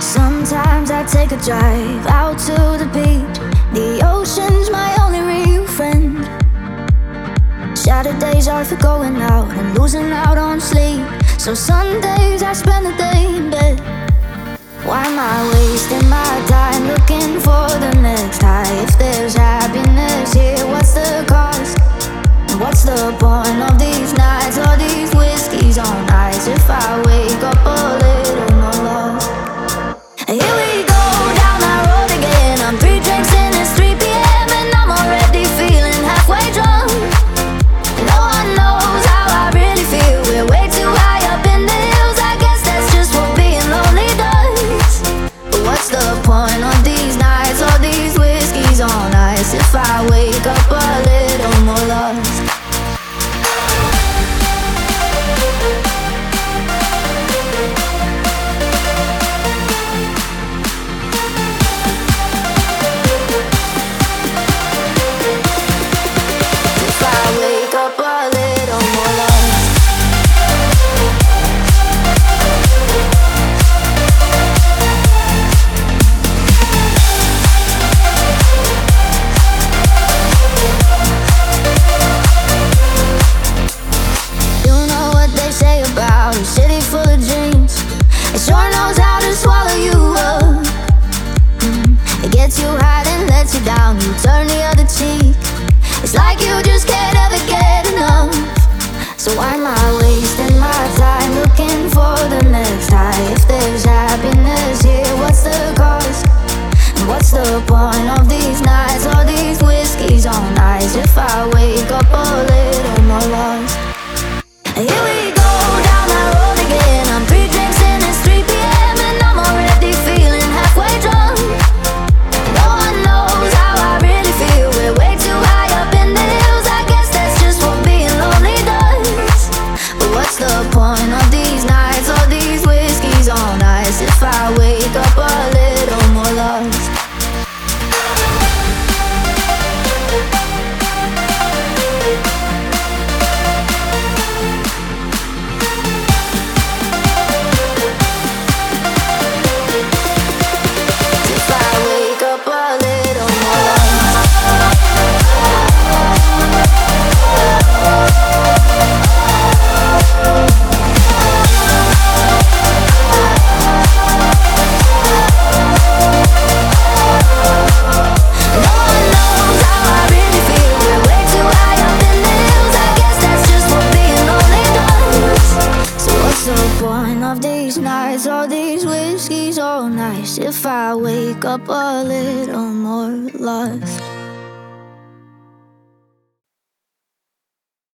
Sometimes I take a drive out to the beach. The ocean's my only real friend. Saturdays are for going out and losing out on sleep. So Sundays I spend the day in bed. Why am I wasting my time looking for the next high? If there's happiness here, what's the cost? And what's the point of these nights or these whiskeys on ice if I wake up a little more lost? Here we go down that road again. I'm 3 drinks in, it's 3 p.m. and I'm already feeling halfway drunk. No one knows how I really feel. We're way too high up in the hills. I guess that's just what being lonely does. But what's the point of these nights or these whiskeys on ice if I wake up a little more lost? Down, you turn the other cheek. It's like you just can't ever get enough. So why am I wasting my time looking for the next high? If there's happiness here, what's the cost? And what's the point of these nights or these whiskeys on ice if I wake up a little more lost? Here we go down that road again. I'm 3 drinks in, it's 3 p.m. and I'm already feeling halfway drunk. If I wake up a little more lost. If I wake up a little more all these whiskeys all nice if I wake up a little more lost.